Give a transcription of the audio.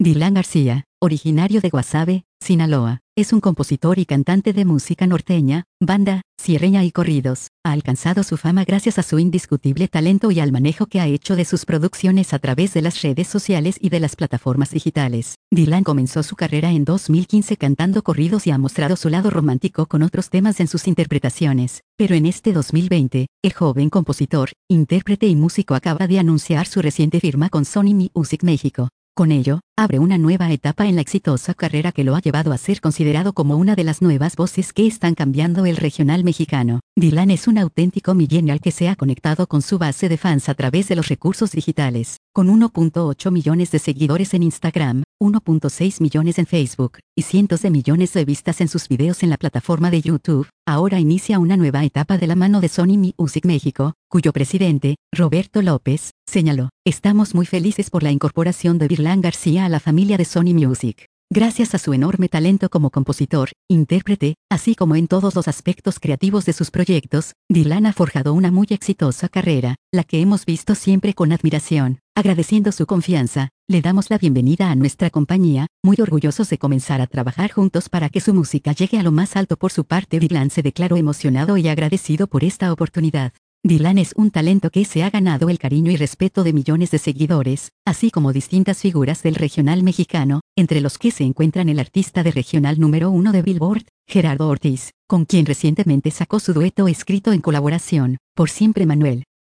Dylan García, originario de Guasave, Sinaloa, es un compositor y cantante de música norteña, banda, sierreña y corridos. Ha alcanzado su fama gracias a su indiscutible talento y al manejo que ha hecho de sus producciones a través de las redes sociales y de las plataformas digitales. Dylan comenzó su carrera en 2015 cantando corridos y ha mostrado su lado romántico con otros temas en sus interpretaciones. Pero en este 2020, el joven compositor, intérprete y músico acaba de anunciar su reciente firma con Sony Music México. Con ello, abre una nueva etapa en la exitosa carrera que lo ha llevado a ser considerado como una de las nuevas voces que están cambiando el regional mexicano. Dylan es un auténtico millennial que se ha conectado con su base de fans a través de los recursos digitales. Con 1.8 millones de seguidores en Instagram, 1.6 millones en Facebook, y cientos de millones de vistas en sus videos en la plataforma de YouTube, ahora inicia una nueva etapa de la mano de Sony Music México, cuyo presidente, Roberto López, señaló: "Estamos muy felices por la incorporación de Dylan García a la familia de Sony Music. Gracias a su enorme talento como compositor, intérprete, así como en todos los aspectos creativos de sus proyectos, Dylan ha forjado una muy exitosa carrera, la que hemos visto siempre con admiración. Agradeciendo su confianza, le damos la bienvenida a nuestra compañía, muy orgullosos de comenzar a trabajar juntos para que su música llegue a lo más alto". Por su parte, Dylan se declaró emocionado y agradecido por esta oportunidad. Dylan es un talento que se ha ganado el cariño y respeto de millones de seguidores, así como distintas figuras del regional mexicano, entre los que se encuentran el artista de regional número 1 de Billboard, Gerardo Ortiz, con quien recientemente sacó su dueto escrito en colaboración, Por Siempre Manuel.